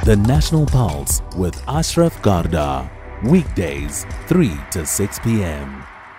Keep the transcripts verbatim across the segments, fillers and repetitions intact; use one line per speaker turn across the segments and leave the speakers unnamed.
The National Pulse with Ashraf Garda. Weekdays, three to six p.m.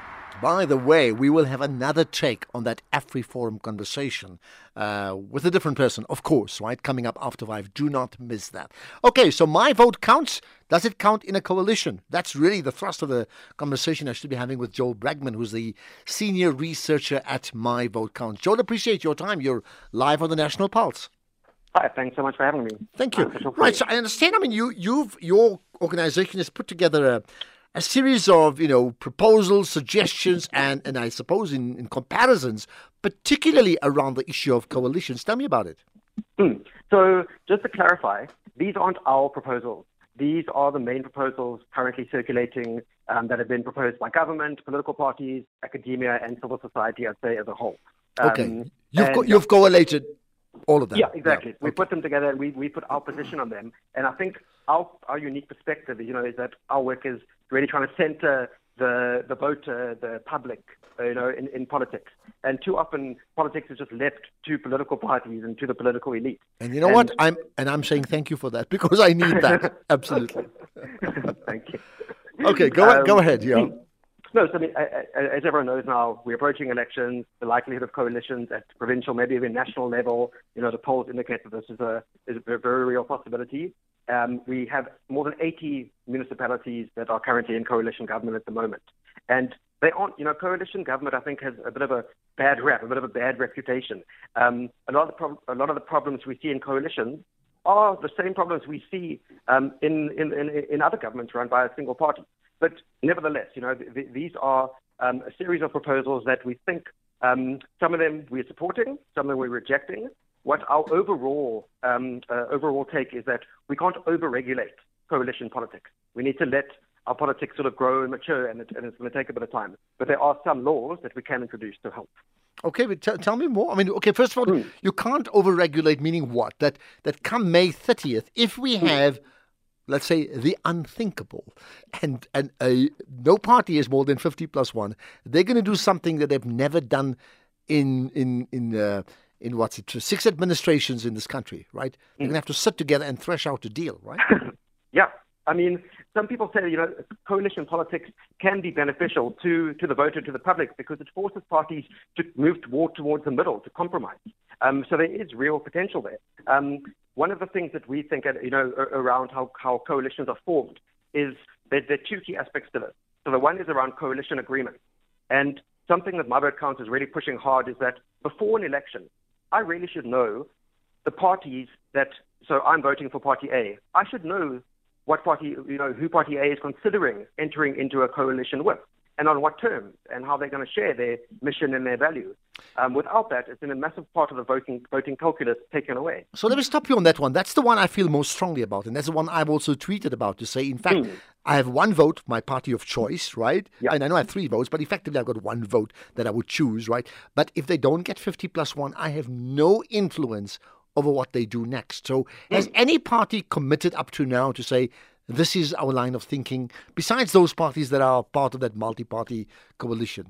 By the way, we will have another take on that AfriForum conversation uh, with a different person, of course, right? Coming up after five. Do not miss that. Okay, so my vote counts. Does it count in a coalition? That's really the thrust of the conversation I should be having with Joel Bragman, who's the senior researcher at My Vote Counts. Joel, appreciate your time. You're live on the National Pulse.
Hi, thanks so much for having me.
Thank you. Right, so I understand. I mean, you, you've your organisation has put together a. A series of, you know, proposals, suggestions, and, and I suppose in, in comparisons, particularly around the issue of coalitions. Tell me about it.
Mm. So just to clarify, these aren't our proposals. These are the main proposals currently circulating um, that have been proposed by government, political parties, academia, and civil society, I'd say, as a whole. Um,
okay. You've, co- you've collated all of them.
Yeah, exactly.
Yeah.
We
okay.
put them together and we, we put our position on them. And I think our, our unique perspective, you know, is that our work is really trying to center the the voter, the public, uh, you know, in, in politics. And too often, politics is just left to political parties and to the political elite.
And you know and, what? I'm and I'm saying thank you for that because I need that. Absolutely.
Thank you.
Okay, go um, go ahead. Yeah.
No, so I mean, as everyone knows now, we're approaching elections. The likelihood of coalitions at provincial, maybe even national level, you know, the polls indicate that this is a is a very real possibility. Um, we have more than eighty municipalities that are currently in coalition government at the moment. And they aren't, you know, coalition government, I think, has a bit of a bad rap, a bit of a bad reputation. Um, a, lot of the pro- a lot of the problems we see in coalitions are the same problems we see um, in, in, in, in other governments run by a single party. But nevertheless, you know, th- th- these are um, a series of proposals that we think um, some of them we're supporting, some of them we're rejecting. What our overall um, uh, overall take is that we can't over-regulate coalition politics. We need to let our politics sort of grow and mature, and, it, and it's going to take a bit of time. But there are some laws that we can introduce to help.
Okay, but t- tell me more. I mean, okay, first of all, mm. you can't over-regulate, meaning what? That that come May thirtieth, if we have, mm. let's say, the unthinkable, and and uh, no party is more than fifty plus one, they're going to do something that they've never done in in in. Uh, in what's it, six administrations in this country, right? They're mm. going to have to sit together and thresh out a deal, right?
Yeah. I mean, some people say, you know, coalition politics can be beneficial to, to the voter, to the public, because it forces parties to move toward, towards the middle, to compromise. Um, so there is real potential there. Um, one of the things that we think, you know, around how, how coalitions are formed is that there are two key aspects to this. So the one is around coalition agreement. And something that My Vote Counts is really pushing hard is that before an election, I really should know the parties that, so I'm voting for Party A. I should know what party, you know, who Party A is considering entering into a coalition with, and on what terms, and how they're going to share their mission and their values. Um, without that, it's been a massive part of the voting voting calculus taken away.
So let me stop you on that one. That's the one I feel most strongly about, and that's the one I've also tweeted about to say, in fact, mm. I have one vote, my party of choice, right? Yeah. And I know I have three votes, but effectively I've got one vote that I would choose, right? But if they don't get fifty plus one, I have no influence over what they do next. So mm. has any party committed up to now to say, this is our line of thinking, besides those parties that are part of that multi-party coalition?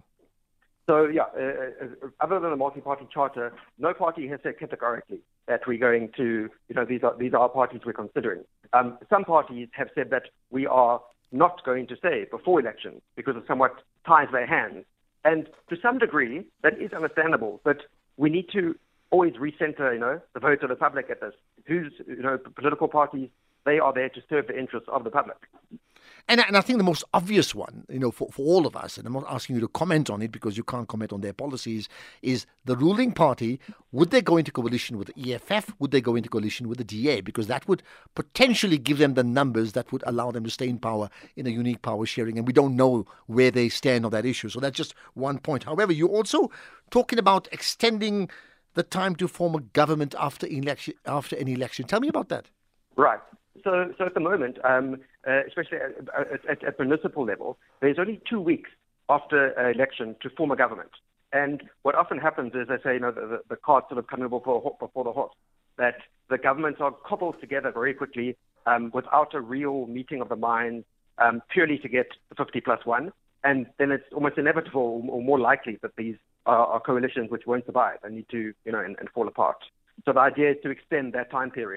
So, yeah, uh, other than the multi-party charter, no party has said categorically that we're going to, you know, these are these are parties we're considering. Um, some parties have said that we are not going to say before elections because it somewhat ties their hands. And to some degree, that is understandable, but we need to always recenter, you know, the vote of the public at this. Who's, you know, political parties, they are there to serve the interests of the public.
And, and I think the most obvious one, you know, for, for all of us, and I'm not asking you to comment on it because you can't comment on their policies, is the ruling party, would they go into coalition with the E F F? Would they go into coalition with the D A? Because that would potentially give them the numbers that would allow them to stay in power in a unique power sharing. And we don't know where they stand on that issue. So that's just one point. However, you're also talking about extending the time to form a government after election, after an election. Tell me about that.
Right. So, so at the moment, um, uh, especially at, at, at municipal level, there's only two weeks after an election to form a government. And what often happens is, they say, you know, the, the, the cart sort of coming before, before the horse, that the governments are cobbled together very quickly um, without a real meeting of the minds, um, purely to get the fifty plus one. And then it's almost inevitable or more likely that these are, are coalitions which won't survive and need to, you know, and, and fall apart. So the idea is to extend that time period.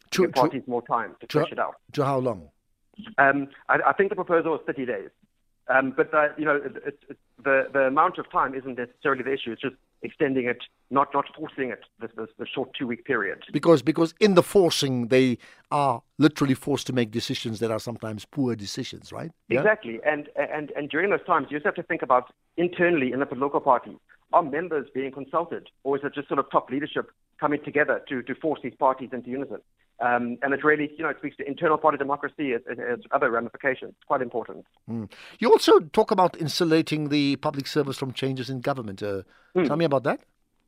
to,
give parties more time to
to,
flesh it out.
To how long?
Um, I, I think the proposal is thirty days. Um, but, uh, you know, it, it, it, the, the amount of time isn't necessarily the issue. It's just extending it, not not forcing it, this, this, this short two-week period.
Because because in the forcing, they are literally forced to make decisions that are sometimes poor decisions, right? Yeah?
Exactly. And, and, and during those times, you just have to think about internally in the political party, are members being consulted? Or is it just sort of top leadership coming together to, to force these parties into unison? Um, and it really, you know, it speaks to internal party democracy as, as other ramifications. It's quite important.
Mm. You also talk about insulating the public service from changes in government. Uh, mm. Tell me about that.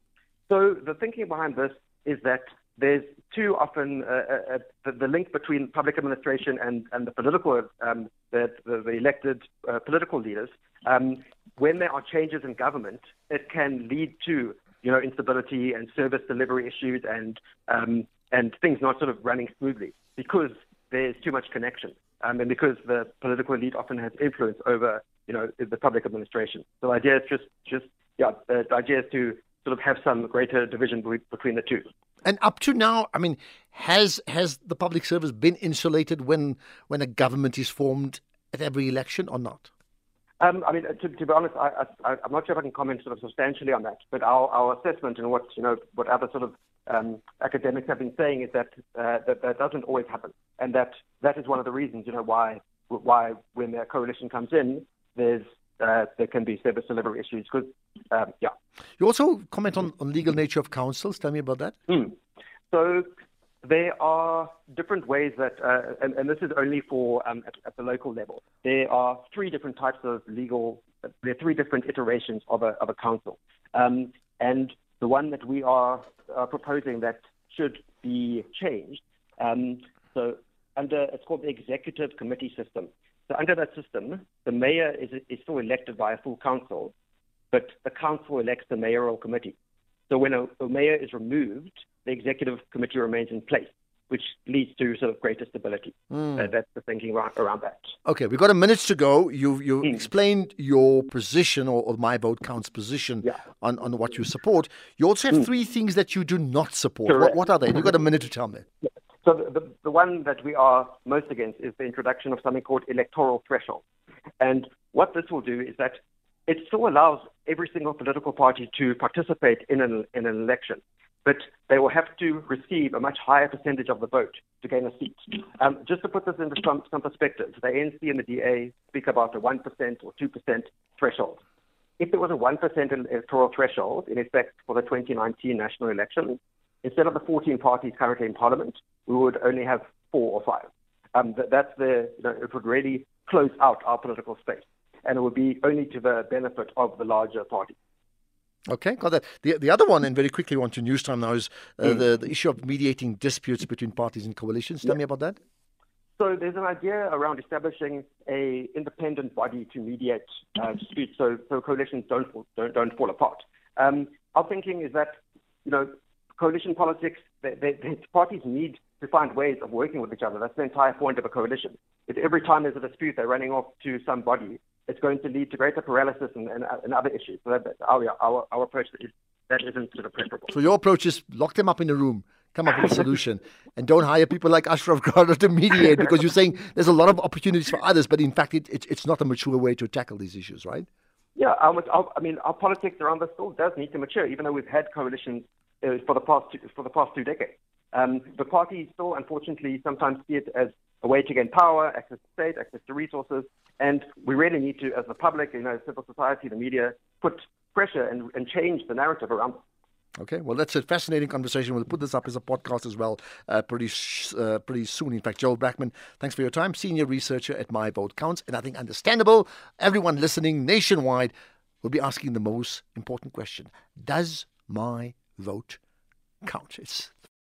So the thinking behind this is that there's too often uh, uh, the, the link between public administration and, and the political, um, the, the, the elected uh, political leaders. Um, when there are changes in government, it can lead to, you know, instability and service delivery issues and um, and things not sort of running smoothly because there's too much connection um, and because the political elite often has influence over, you know, the public administration. So the idea is just, just yeah, the idea is to sort of have some greater division between the two.
And up to now, I mean, has has the public service been insulated when when a government is formed at every election or not?
Um, I mean, to, to be honest, I, I, I'm not sure if I can comment sort of substantially on that. But our, our assessment and what you know, what other sort of um, academics have been saying is that, uh, that that doesn't always happen, and that that is one of the reasons, you know, why why when the coalition comes in, there's uh, there can be service delivery issues. Because um, yeah,
you also comment on, on legal nature of councils. Tell me about that.
Mm. So. There are different ways that, uh, and, and this is only for um, at, at the local level. There are three different types of legal. There are three different iterations of a of a council, um, and the one that we are uh, proposing that should be changed. Um, so under it's called the executive committee system. So under that system, the mayor is is still elected by a full council, but the council elects the mayoral committee. So when a, a mayor is removed, the executive committee remains in place, which leads to sort of greater stability. Mm. Uh, that's the thinking around, around that.
Okay, we've got a minute to go. You've, you've mm. explained your position or, or My Vote Counts position
yeah.
on, on what you support. You also have mm. three things that you do not support. What, what are they? You've got a minute to tell me.
Yeah. So the, the, the one that we are most against is the introduction of something called electoral threshold. And what this will do is that it still allows every single political party to participate in an, in an election, but they will have to receive a much higher percentage of the vote to gain a seat. Um, just to put this into some, some perspective, the A N C and the D A speak about a one percent or two percent threshold. If there was a one percent electoral threshold in effect for the twenty nineteen national election, instead of the fourteen parties currently in parliament, we would only have four or five. Um, that, that's the, you know, it would really close out our political space, and it would be only to the benefit of the larger party.
Okay, got that. The the other one, and very quickly on to news time now, is uh, mm. the, the issue of mediating disputes between parties and coalitions. Tell yeah. me about that.
So there's an idea around establishing a independent body to mediate uh, disputes so, so coalitions don't, don't, don't fall apart. Um, our thinking is that, you know, coalition politics, they, they, they, parties need to find ways of working with each other. That's the entire point of a coalition. If every time there's a dispute, they're running off to some body, it's going to lead to greater paralysis and, and, and other issues. So that, our, our, our approach is that isn't sort of preferable.
So your approach is lock them up in a room, come up with a solution, and don't hire people like Ashraf Garda to mediate, because you're saying there's a lot of opportunities for others, but in fact it, it, it's not a mature way to tackle these issues, right?
Yeah, our, our, I mean, our politics around this still does need to mature, even though we've had coalitions uh, for the past two, for the past two decades. Um, the parties still, unfortunately, sometimes see it as a way to gain power, access to state, access to resources, and we really need to, as the public, you know, civil society, the media, put pressure and, and change the narrative around.
Okay, well, that's a fascinating conversation. We'll put this up as a podcast as well uh, pretty sh- uh, pretty soon. In fact, Joel Brackman, thanks for your time. Senior researcher at My Vote Counts. And I think understandable, everyone listening nationwide will be asking the most important question. Does my vote count? It's